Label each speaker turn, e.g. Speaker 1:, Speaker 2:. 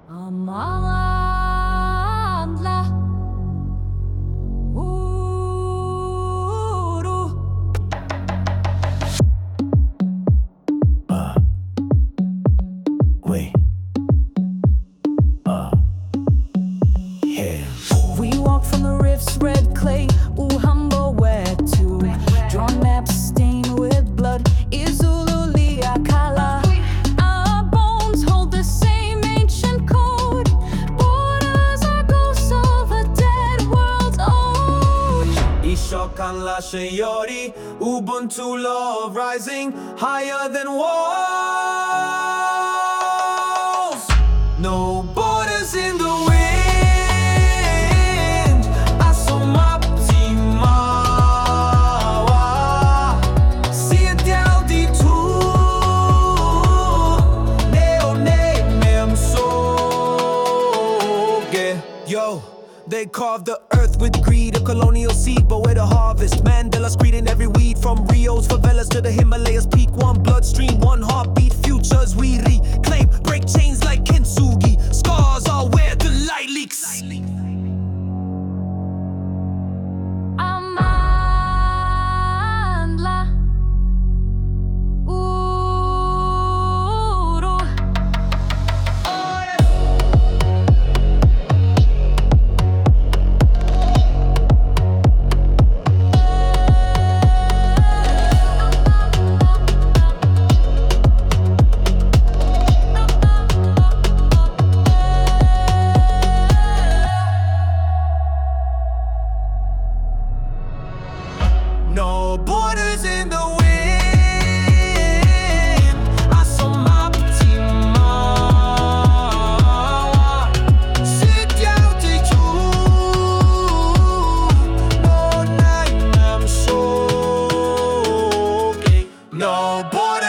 Speaker 1: Amandla Uru
Speaker 2: Wait. Yeah.
Speaker 1: We walk from the rift's red clay, humble where to drawn maps stained with blood. Izululia Kala. Our bones hold the same ancient code. Borders are ghosts of a dead world's old.
Speaker 2: Ishokan la Shayori, Ubuntu law rising higher than walls. No borders in the wind. Asomaptimawa, Siedel di tu, Neo ne mem soge. Yo, they carved the earth with greed, a colonial seed, but where the harvest? Mandela's greeting every weed, from Rio's favelas to the Himalayas peak. One bloodstream, one heartbeat, futures we reclaim. Break chains like kintsugi, scars are where the light leaks.
Speaker 1: Amandla Uru
Speaker 2: No borders in the wind. Asomaptimawa, Siedel di tu, No night I'm so gay. No borders.